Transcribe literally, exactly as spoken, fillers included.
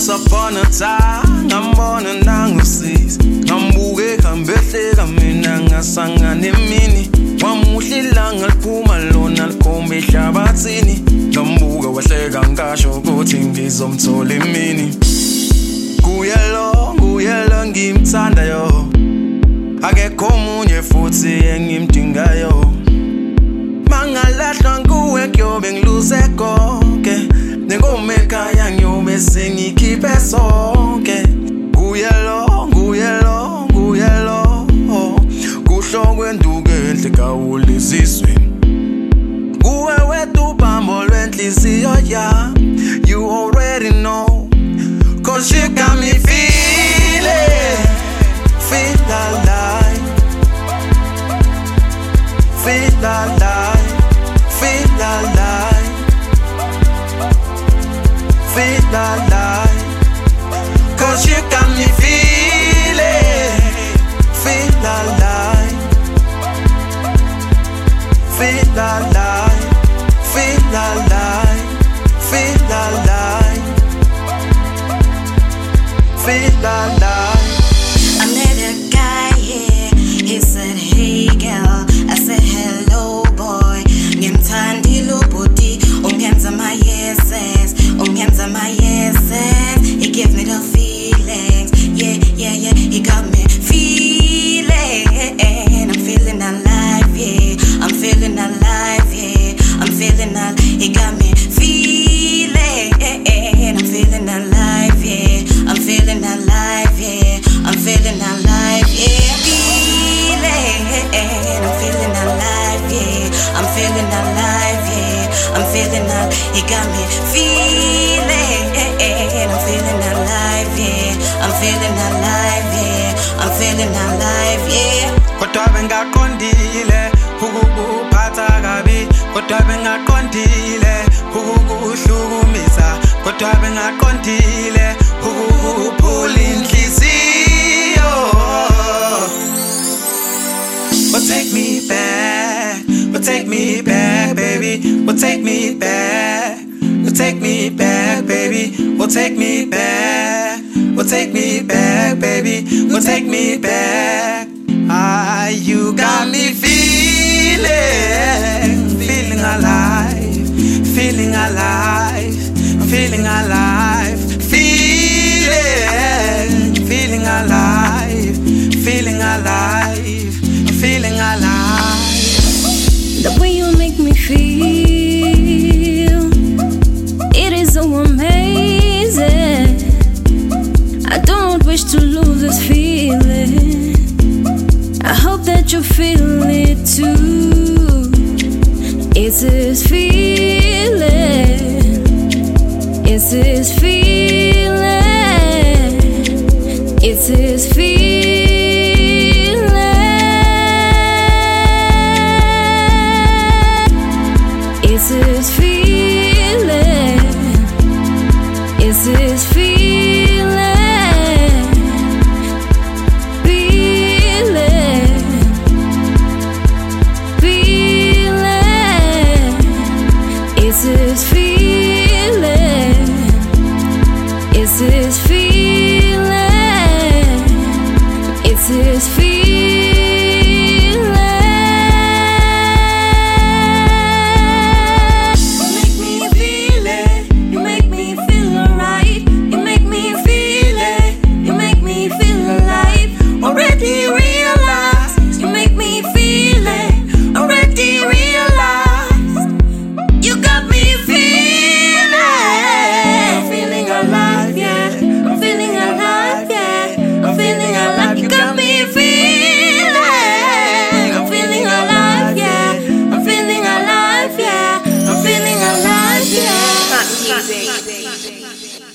Once upon a time, ngambona nangusiza, ngambuke kambehleka mina ngasangana emini, wamuhle ilanga liphuma lona likhomba ehlabathini, ngambuka wahleka ngasho ukuthi ngizomthola emini. Kuye lo, kuye lo ngimthandayo, akekho omunye futhi engimdingayo. Mangalahlwa nguwe kuyobe ngiluze konke, nengoma ekhaya ngiyobe sengikhiphe sonke. Kuye lo, kuye lo, kuye lo, kuhlokwe nduke enhle kawuliziswe. Kuwe wethu ubhambo lwenhliziyo yami, you already know, cause you got me feeling, feel alive, feel alive, feel alive, feel alive, cause you got me feeling, feel alive, feel alive, feel alive, feel alive, feel alive. I met a guy here, he said hey girl, I said hello boy. Ngimthandile ubhuti, ungenza my yeses, ungenza my yeses. He gave me the feelings, yeah, yeah, yeah. He got me feeling, I'm feeling alive, yeah. I'm feeling alive, yeah. I'm feeling alive. He got me feeling, I'm feeling alive, yeah. I'm feeling alive, yeah. I'm feeling alive, yeah. Feeling, I'm feeling alive, yeah. I'm feeling alive, yeah. I'm feeling alive. He got me feeling, I'm feeling alive, yeah. I'm feeling alive, yeah. I'm feeling alive, yeah. Kodwa bengaqondile ukukuphatha kabi, kodwa bengaqondile ukukuhlukumisa, kodwa bengaqondile ukukuphula inhliziyo. But take me back, but take me back, baby. But take me back, but take me back, baby. But take me back, but take me back, baby. But take me back. Ah, you got me feeling, feeling alive, feeling alive, feeling alive, feeling, feeling alive, feeling alive, feeling alive. The way you make me feel, it is so amazing. I don't wish to lose this feeling. I hope that you feel it too. It's this feeling, it's this feeling, it's this feeling. It's this feeling, it's this feeling, feeling, feeling. It's this feeling, it's this feeling, it's this feeling. Music.